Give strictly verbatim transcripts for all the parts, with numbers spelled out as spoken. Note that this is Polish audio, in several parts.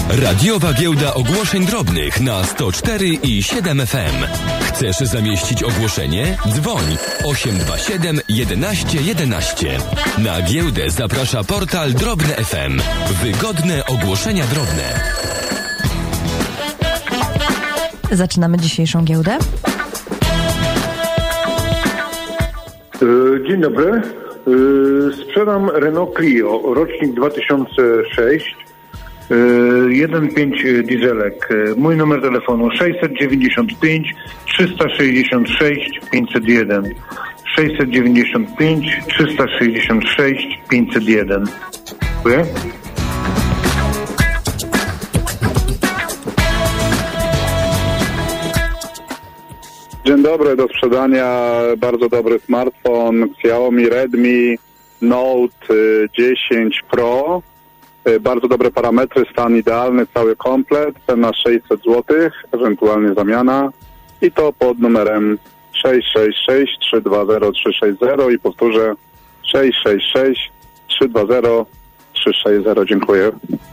Radiowa Giełda Ogłoszeń Drobnych na sto cztery i siedem F M. Chcesz zamieścić ogłoszenie? Dzwoń osiem dwa siedem jedenaście jedenaście. Na giełdę zaprasza portal Drobne F M. Wygodne ogłoszenia drobne. Zaczynamy dzisiejszą giełdę. Dzień dobry. Sprzedam Renault Clio, rocznik dwa tysiące szósty, jeden pięć dieselek. Mój numer telefonu sześćset dziewięćdziesiąt pięć trzysta sześćdziesiąt sześć pięćset jeden. sześćset dziewięćdziesiąt pięć trzysta sześćdziesiąt sześć pięćset jeden. Dziękuję. Dzień dobry, do sprzedania bardzo dobry smartfon Xiaomi Redmi Note dziesięć Pro. Bardzo dobre parametry, stan idealny, cały komplet, cena sześćset złotych, ewentualnie zamiana i to pod numerem sześć sześć sześć trzy dwa zero trzy sześć zero i powtórzę sześć sześć sześć trzy dwa zero trzy sześć zero. Dziękuję.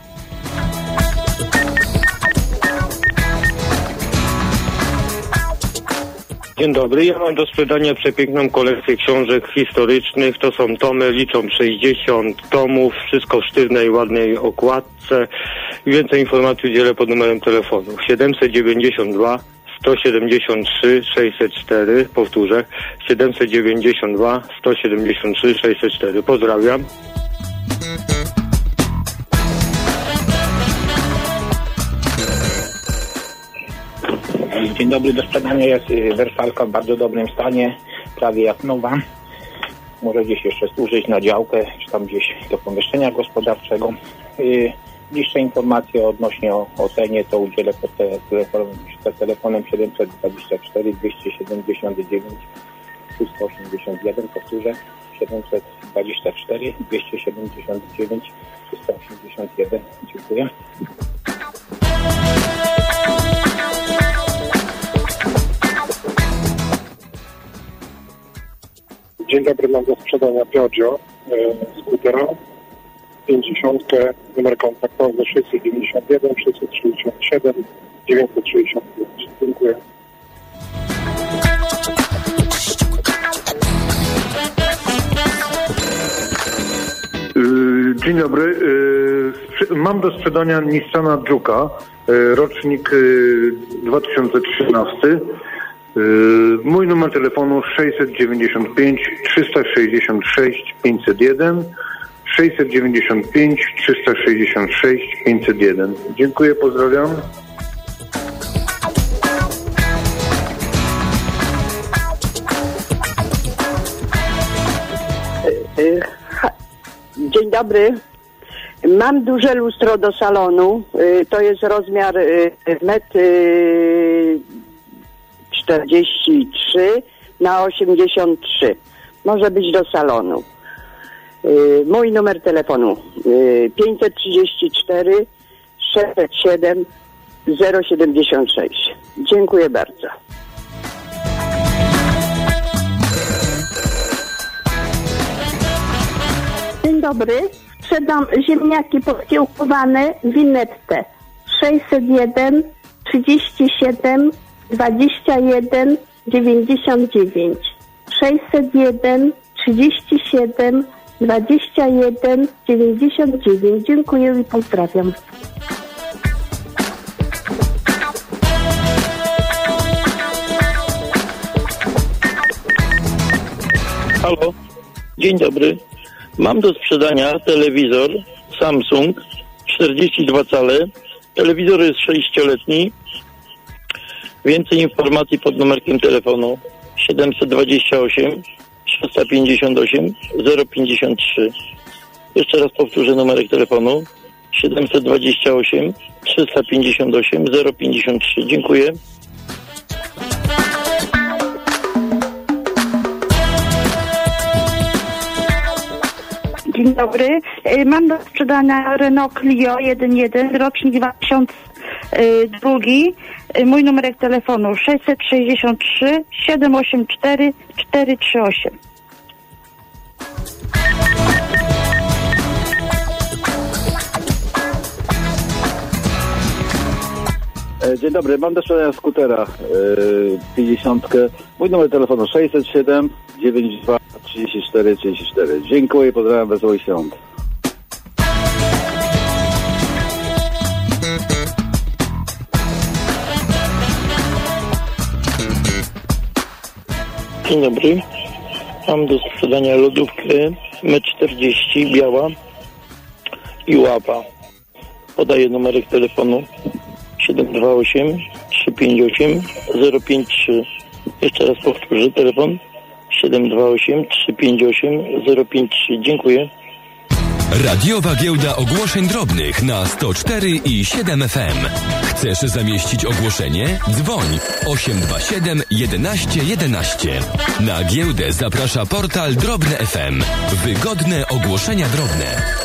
Dzień dobry, ja mam do sprzedania przepiękną kolekcję książek historycznych. To są tomy, liczą sześćdziesiąt tomów, wszystko w sztywnej, ładnej okładce. Więcej informacji udzielę pod numerem telefonu siedemset dziewięćdziesiąt dwa sto siedemdziesiąt trzy sześćset cztery. Powtórzę, siedemset dziewięćdziesiąt dwa sto siedemdziesiąt trzy sześćset cztery. Pozdrawiam. Dzień dobry, do sprzedania jest wersalka w bardzo dobrym stanie, prawie jak nowa. Może gdzieś jeszcze służyć na działkę, czy tam gdzieś do pomieszczenia gospodarczego. Bliższe informacje odnośnie o, o cenie to udzielę pod te, telefonem, telefonem siedemset dwadzieścia cztery dwieście siedemdziesiąt dziewięć trzysta osiemdziesiąt jeden. Powtórzę, siedemset dwadzieścia cztery dwieście siedemdziesiąt dziewięć trzysta osiemdziesiąt jeden. Dziękuję. Dzień dobry, mam do sprzedania Piaggio, e, skutera, pięćdziesiątkę, numer kontaktowy sześćset dziewięćdziesiąt jeden sześćset sześćdziesiąt siedem dziewięćset sześćdziesiąt pięć. Dziękuję. Dzień dobry. Mam do sprzedania Nissana Juke'a, rocznik dwa tysiące trzynasty. Mój numer telefonu sześćset dziewięćdziesiąt pięć trzysta sześćdziesiąt sześć pięćset jeden. sześćset dziewięćdziesiąt pięć trzysta sześćdziesiąt sześć pięćset jeden. Dziękuję, pozdrawiam. Dzień dobry. Mam duże lustro do salonu. To jest rozmiar metr czterdzieści trzy na osiemdziesiąt trzy. Może być do salonu. Mój numer telefonu pięćset trzydzieści cztery sześćset siedem zero siedemdziesiąt sześć. Dziękuję bardzo. Dzień dobry. Sprzedam ziemniaki podkiełkowane Vinette sześćset jeden trzydzieści siedem dwadzieścia jeden dziewięćdziesiąt dziewięć. sześćset jeden trzydzieści siedem dwadzieścia jeden dziewięćdziesiąt dziewięć. Dziękuję i pozdrawiam. Halo, dzień dobry. Mam do sprzedania telewizor Samsung czterdzieści dwa cale. Telewizor jest sześcioletni. Więcej informacji pod numerkiem telefonu siedemset dwadzieścia osiem trzysta pięćdziesiąt osiem zero pięćdziesiąt trzy. Jeszcze raz powtórzę numerek telefonu siedemset dwadzieścia osiem trzysta pięćdziesiąt osiem zero pięćdziesiąt trzy. Dziękuję. Dzień dobry. Mam do sprzedania Renault Clio jeden jeden, rocznik dwa tysiące drugi. Mój numerek telefonu sześćset sześćdziesiąt trzy siedem osiem cztery cztery trzy osiem. Dzień dobry, mam do sprzedania skutera pięćdziesiątkę. Mój numer telefonu sześćset siedem dziewięćdziesiąt dwa trzydzieści cztery trzydzieści cztery. Dziękuję, pozdrawiam, wesołych świąt. Dzień dobry. Mam do sprzedania lodówkę M czterdzieści biała i łapa. Podaję numerek telefonu siedem dwa osiem trzy pięć osiem zero pięć trzy. Jeszcze raz powtórzę telefon siedem dwa osiem trzy pięć osiem zero pięć trzy. Dziękuję. Radiowa Giełda Ogłoszeń Drobnych na sto cztery i siedem F M. Chcesz zamieścić ogłoszenie? Dzwoń osiem dwa siedem jedenaście jedenaście. Na giełdę zaprasza portal Drobne F M. Wygodne ogłoszenia drobne.